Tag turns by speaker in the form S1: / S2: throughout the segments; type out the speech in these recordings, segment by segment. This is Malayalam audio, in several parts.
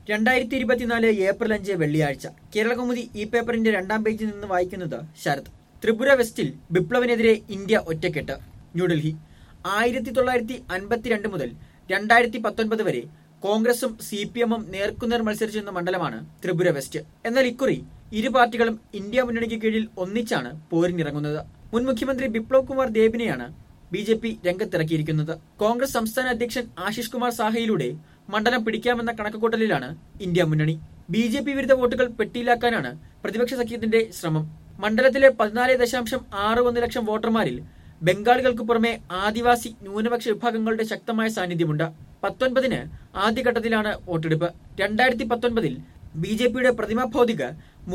S1: 2024 ഏപ്രിൽ 5 വെള്ളിയാഴ്ച കേരളകൗമുദി ഈ പേപ്പറിന്റെ രണ്ടാം പേജിൽ നിന്ന് വായിക്കുന്നത് ശരത്. ത്രിപുര വെസ്റ്റിൽ ബിപ്ലവിനെതിരെ ഇന്ത്യ ഒറ്റക്കെട്ട്. ന്യൂഡൽഹി. 1952 മുതൽ 2019 വരെ കോൺഗ്രസും CPM-ഉം നേർക്കുനേർ മത്സരിച്ചിരുന്ന മണ്ഡലമാണ് ത്രിപുര വെസ്റ്റ്. എന്നാൽ ഇക്കുറി ഇരു പാർട്ടികളും ഇന്ത്യ മുന്നണിക്ക് കീഴിൽ ഒന്നിച്ചാണ് പോരിനിറങ്ങുന്നത്. മുൻ മുഖ്യമന്ത്രി ബിപ്ലവ് കുമാർ ദേബിനെയാണ് BJP രംഗത്തിറക്കിയിരിക്കുന്നത്. കോൺഗ്രസ് സംസ്ഥാന അധ്യക്ഷൻ ആശിഷ് കുമാർ സാഹയിലൂടെ മണ്ഡലം പിടിക്കാമെന്ന കണക്കുകൂട്ടലിലാണ് ഇന്ത്യ മുന്നണി. BJP വിരുദ്ധ വോട്ടുകൾ പെട്ടിയിലാക്കാനാണ് പ്രതിപക്ഷ സഖ്യത്തിന്റെ ശ്രമം. മണ്ഡലത്തിലെ 14.61 ലക്ഷം വോട്ടർമാരിൽ ബംഗാളികൾക്ക് പുറമെ ആദിവാസി ന്യൂനപക്ഷ വിഭാഗങ്ങളുടെ ശക്തമായ സാന്നിധ്യമുണ്ട്. 19-ന് ആദ്യഘട്ടത്തിലാണ് വോട്ടെടുപ്പ്. 2019-ൽ BJPയുടെ പ്രതിമ ഭൗതിക്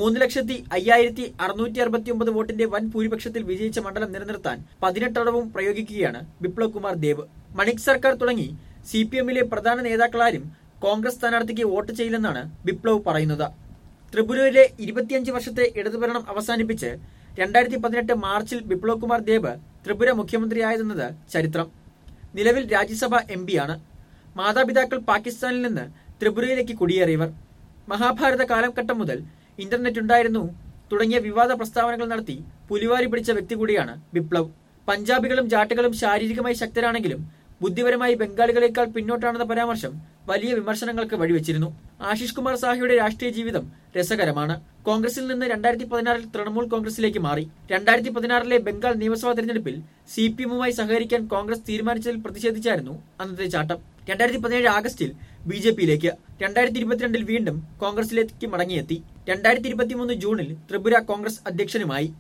S1: 3,05,669 വോട്ടിന്റെ വൻ ഭൂരിപക്ഷത്തിൽ വിജയിച്ച മണ്ഡലം നിലനിർത്താൻ 18 അടവും പ്രയോഗിക്കുകയാണ് ബിപ്ലവ് കുമാർ ദേബ്. മണിക് സർക്കാർ തുടങ്ങി CPM-ലെ പ്രധാന നേതാക്കളാരും കോൺഗ്രസ് സ്ഥാനാർത്ഥിക്ക് വോട്ട് ചെയ്യില്ലെന്നാണ് ബിപ്ലവ് പറയുന്നത്. ത്രിപുരയിലെ 25 വർഷത്തെ ഇടതുഭരണം അവസാനിപ്പിച്ച് 2018 മാർച്ചിൽ ബിപ്ലവ് കുമാർ ദേബ് ത്രിപുര മുഖ്യമന്ത്രിയായതെന്നത് ചരിത്രം. നിലവിൽ രാജ്യസഭ MP-യാണ്. മാതാപിതാക്കൾ പാകിസ്ഥാനിൽ നിന്ന് ത്രിപുരയിലേക്ക് കുടിയേറിയവർ. മഹാഭാരത കാലഘട്ടം മുതൽ ഇന്റർനെറ്റ് ഉണ്ടായിരുന്നു തുടങ്ങിയ വിവാദ പ്രസ്താവനകൾ നടത്തി പുലിവാരി പിടിച്ച വ്യക്തി കൂടിയാണ് ബിപ്ലവ്. പഞ്ചാബികളും ജാട്ടുകളും ശാരീരികമായി ശക്തരാണെങ്കിലും ബുദ്ധിപരമായി ബംഗാളികളെക്കാൾ പിന്നോട്ടാണെന്ന പരാമർശം വലിയ വിമർശനങ്ങൾക്ക് വഴിവെച്ചിരുന്നു. ആശിഷ് കുമാർ സാഹിയുടെ രാഷ്ട്രീയ ജീവിതം രസകരമാണ്. കോൺഗ്രസിൽ നിന്ന് 2016-ൽ തൃണമൂൽ കോൺഗ്രസിലേക്ക് മാറി. 2016-ലെ ബംഗാൾ നിയമസഭാ തെരഞ്ഞെടുപ്പിൽ CPM-മായി സഹകരിക്കാൻ കോൺഗ്രസ് തീരുമാനിച്ചതിൽ പ്രതിഷേധിച്ചായിരുന്നു അന്നത്തെ ചാട്ടം. 2017 ആഗസ്റ്റിൽ BJP-യിലേക്ക്, 2022-ൽ വീണ്ടും കോൺഗ്രസിലേക്ക് മടങ്ങിയെത്തി. 2023 ജൂണിൽ ത്രിപുര കോൺഗ്രസ് അധ്യക്ഷനുമായി.